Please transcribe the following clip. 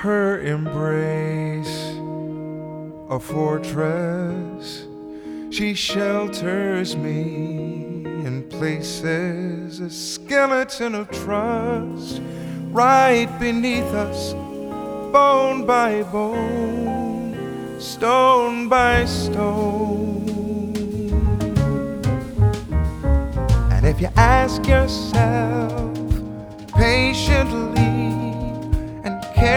her embrace a fortress. She shelters me in places, a skeleton of trust right beneath us, bone by bone, stone by stone. And if you ask yourself patiently,